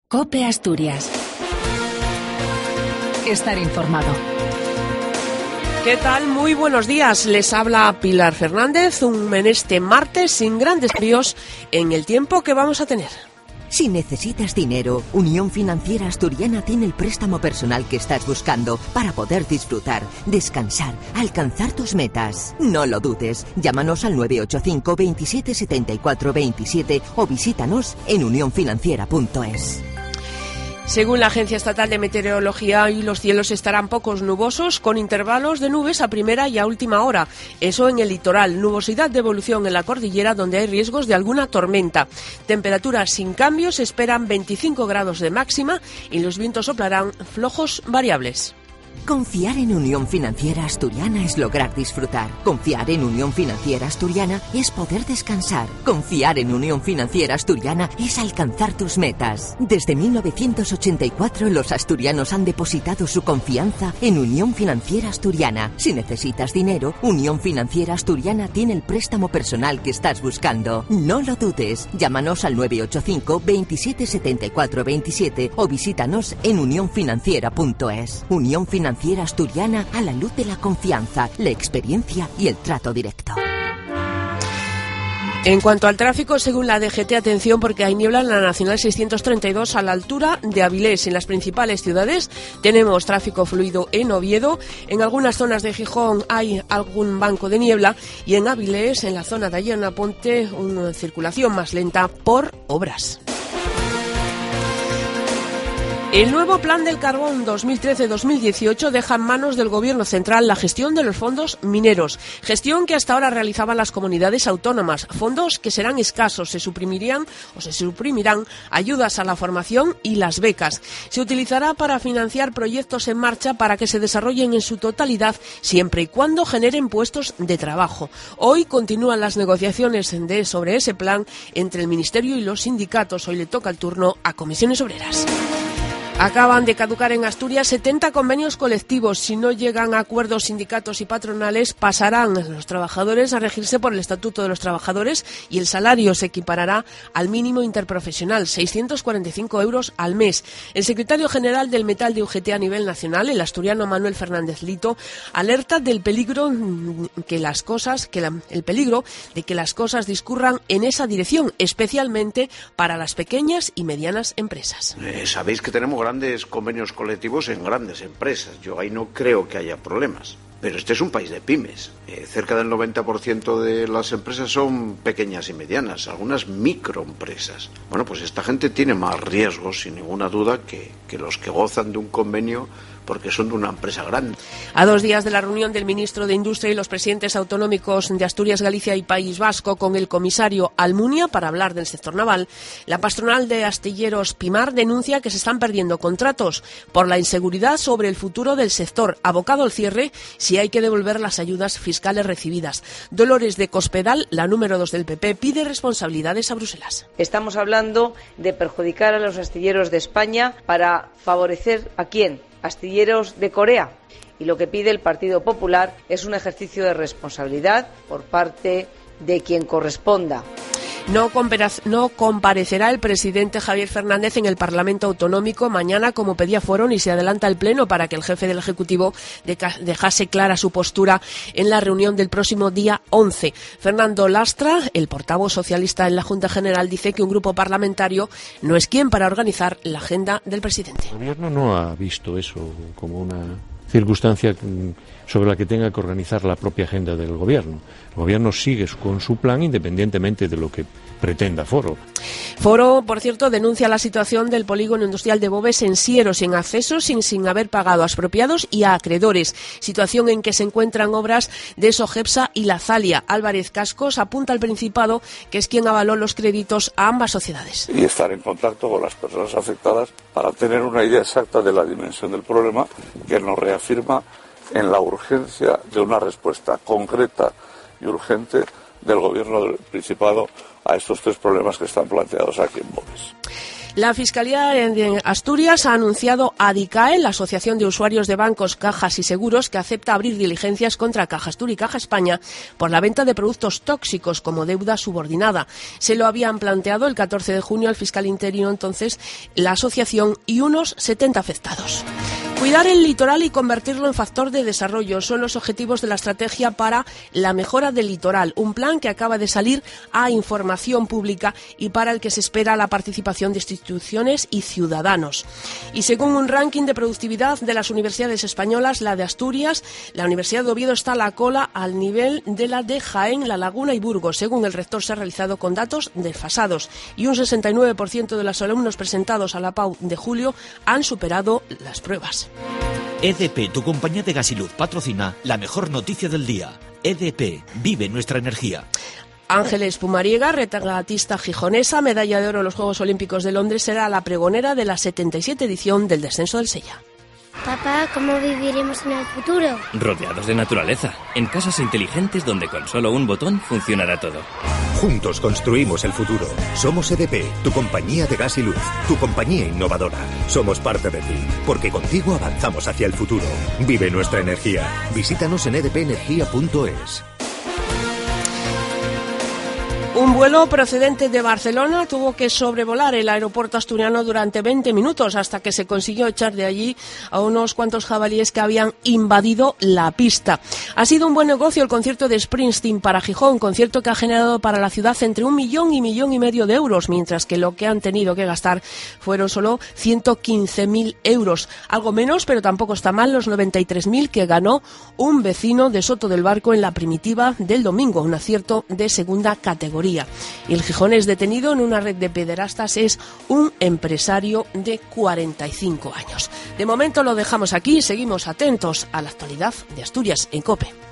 COPE Asturias. Estar informado. ¿Qué tal? Muy buenos días. Les habla Pilar Fernández, en este martes sin grandes fríos en el tiempo que vamos a tener. Si necesitas dinero, Unión Financiera Asturiana tiene el préstamo personal que estás buscando para poder disfrutar, descansar, alcanzar tus metas. No lo dudes, llámanos al 985 27 74 27 o visítanos en unionfinanciera.es. Según la Agencia Estatal de Meteorología, hoy los cielos estarán pocos nubosos, con intervalos de nubes a primera y a última hora. Eso en el litoral, nubosidad de evolución en la cordillera, donde hay riesgos de alguna tormenta. Temperaturas sin cambios, esperan 25 grados de máxima y los vientos soplarán flojos variables. Confiar en Unión Financiera Asturiana es lograr disfrutar. Confiar en Unión Financiera Asturiana es poder descansar. Confiar en Unión Financiera Asturiana es alcanzar tus metas. Desde 1984 los asturianos han depositado su confianza en Unión Financiera Asturiana. Si necesitas dinero, Unión Financiera Asturiana tiene el préstamo personal que estás buscando. No lo dudes. Llámanos al 985 27 74 27 o visítanos en unionfinanciera.es. Unión Financiera Asturiana, a la luz de la confianza, la experiencia y el trato directo. En cuanto al tráfico, según la DGT, atención porque hay niebla en la Nacional 632 a la altura de Avilés. En las principales ciudades tenemos tráfico fluido en Oviedo, en algunas zonas de Gijón hay algún banco de niebla y en Avilés, en la zona de Ayana Ponte, una circulación más lenta por obras. El nuevo Plan del Carbón 2013-2018 deja en manos del Gobierno central la gestión de los fondos mineros, gestión que hasta ahora realizaban las comunidades autónomas, fondos que serán escasos, se suprimirán ayudas a la formación y las becas. Se utilizará para financiar proyectos en marcha para que se desarrollen en su totalidad, siempre y cuando generen puestos de trabajo. Hoy continúan las negociaciones sobre ese plan entre el Ministerio y los sindicatos. Hoy le toca el turno a Comisiones Obreras. Acaban de caducar en Asturias 70 convenios colectivos. Si no llegan a acuerdos sindicatos y patronales, pasarán los trabajadores a regirse por el Estatuto de los Trabajadores y el salario se equiparará al mínimo interprofesional, 645 euros al mes. El secretario general del Metal de UGT a nivel nacional, el asturiano Manuel Fernández Lito, alerta del peligro de que las cosas discurran en esa dirección, especialmente para las pequeñas y medianas empresas. Sabéis que tenemos grandes convenios colectivos en grandes empresas. Yo ahí no creo que haya problemas. Pero este es un país de pymes. Cerca del 90% de las empresas son pequeñas y medianas, algunas microempresas. Bueno, pues esta gente tiene más riesgos, sin ninguna duda, que los que gozan de un convenio porque son de una empresa grande. A 2 días de la reunión del ministro de Industria y los presidentes autonómicos de Asturias, Galicia y País Vasco con el comisario Almunia para hablar del sector naval, la patronal de astilleros Pimar denuncia que se están perdiendo contratos por la inseguridad sobre el futuro del sector, abocado al cierre si hay que devolver las ayudas fiscales recibidas. Dolores de Cospedal, la número 2 del PP, pide responsabilidades a Bruselas. Estamos hablando de perjudicar a los astilleros de España para favorecer ¿a quién? Astilleros de Corea. Y lo que pide el Partido Popular es un ejercicio de responsabilidad por parte de quien corresponda. No comparecerá el presidente Javier Fernández en el Parlamento Autonómico mañana, como pedía Foro, y se adelanta el Pleno para que el jefe del Ejecutivo dejase clara su postura en la reunión del próximo día 11. Fernando Lastra, el portavoz socialista en la Junta General, dice que un grupo parlamentario no es quien para organizar la agenda del presidente. El Gobierno no ha visto eso como una circunstancia sobre la que tenga que organizar la propia agenda del Gobierno. El Gobierno sigue con su plan independientemente de lo que pretenda Foro. Foro, por cierto, denuncia la situación del polígono industrial de Boves en Siero, sin acceso, sin haber pagado a expropiados y a acreedores. Situación en que se encuentran obras de Sogepsa y La Zalia. Álvarez Cascos apunta al Principado, que es quien avaló los créditos a ambas sociedades. Y estar en contacto con las personas afectadas para tener una idea exacta de la dimensión del problema, que nos reafirma en la urgencia de una respuesta concreta y urgente del Gobierno del Principado a estos 3 problemas que están planteados aquí en Boves. La Fiscalía de Asturias ha anunciado a ADICAE, la Asociación de Usuarios de Bancos, Cajas y Seguros, que acepta abrir diligencias contra Cajastur y Caja España por la venta de productos tóxicos como deuda subordinada. Se lo habían planteado el 14 de junio al fiscal interino entonces la asociación y unos 70 afectados. Cuidar el litoral y convertirlo en factor de desarrollo son los objetivos de la estrategia para la mejora del litoral, un plan que acaba de salir a información pública y para el que se espera la participación de instituciones y ciudadanos. Y según un ranking de productividad de las universidades españolas, la de Asturias, la Universidad de Oviedo está a la cola al nivel de la de Jaén, La Laguna y Burgos. Según el rector, se ha realizado con datos desfasados y un 69% de los alumnos presentados a la PAU de julio han superado las pruebas. EDP, tu compañía de gas y luz, patrocina la mejor noticia del día. EDP, vive nuestra energía. Ángeles Pumariega, regatista gijonesa, medalla de oro en los Juegos Olímpicos de Londres, será la pregonera de la 77 edición del descenso del Sella. Papá, ¿cómo viviremos en el futuro? Rodeados de naturaleza, en casas inteligentes donde con solo un botón funcionará todo. Juntos construimos el futuro. Somos EDP, tu compañía de gas y luz, tu compañía innovadora. Somos parte de ti, porque contigo avanzamos hacia el futuro. Vive nuestra energía. Visítanos en edpenergia.es. Un vuelo procedente de Barcelona tuvo que sobrevolar el aeropuerto asturiano durante 20 minutos hasta que se consiguió echar de allí a unos cuantos jabalíes que habían invadido la pista. Ha sido un buen negocio el concierto de Springsteen para Gijón, concierto que ha generado para la ciudad entre 1 millón y 1,5 millones de euros, mientras que lo que han tenido que gastar fueron solo 115.000 euros. Algo menos, pero tampoco está mal, los 93.000 que ganó un vecino de Soto del Barco en la primitiva del domingo, un acierto de segunda categoría. Y el gijonés detenido en una red de pederastas es un empresario de 45 años. De momento lo dejamos aquí y seguimos atentos a la actualidad de Asturias en COPE.